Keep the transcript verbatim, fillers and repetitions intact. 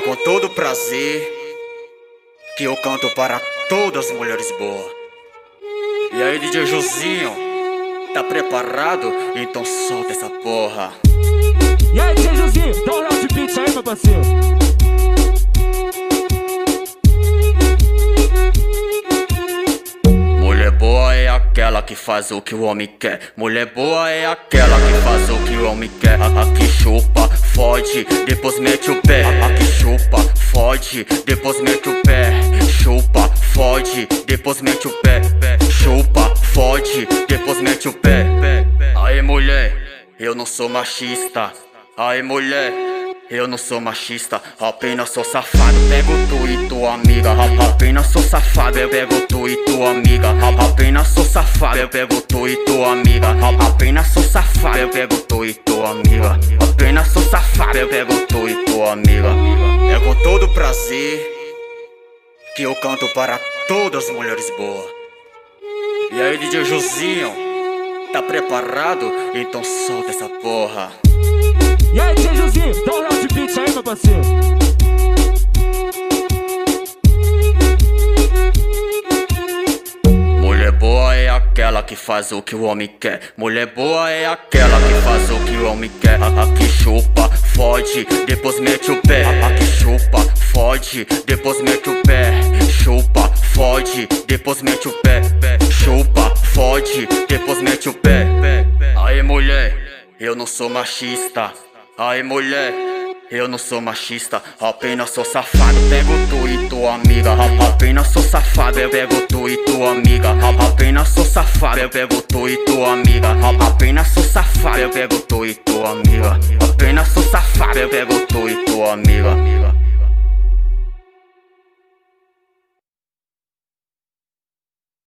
com todo prazer que eu canto para todas as mulheres boas. E aí, D J Josinho, tá preparado? Então solta essa porra. E aí, D J Josinho, dá um round de beat aí, meu parceiro. Mulher boa é aquela que faz o que o homem quer. Mulher boa é aquela que faz o que o homem quer. A, a que chupa, fode, depois mete o pé. A, a que chupa, fode, depois mete o pé. Chupa, fode, depois mete o pé. Chupa, fode, depois mete o pé. Aí, mulher, eu não sou machista. Aí, mulher, eu não sou machista, apenas sou safado. Pego tu e tua amiga. Apenas sou safado, eu pego tu e tua amiga. Apenas sou safado, eu pego tu e tua amiga. Apenas sou safado, eu pego tu e tua amiga. Apenas sou safado, eu pego tu e tua amiga. É com todo prazer que eu canto para todas as mulheres boas. E aí, D J Josinho, tá preparado? Então solta essa porra. E aí, D J Josinho, dá um round de beat aí, meu parceiro. Mulher boa é aquela que faz o que o homem quer. Mulher boa é aquela que faz o que o homem quer. A, a que chupa, fode, depois mete o pé. A, a que chupa, fode, depois mete o pé. Chupa, fode, depois mete o pé. Chupa, fode, depois mete o pé. Aí, mulher, eu não sou machista. Aí, mulher, eu não sou machista, apenas sou safado. Pego tu e tua amiga. Apenas sou safado, eu pego tu e tua amiga. Apenas sou safado, eu pego tu e tua amiga. Apenas sou safado, eu pego tu e tua amiga. Apenas sou safado, eu pego tu e tua amiga.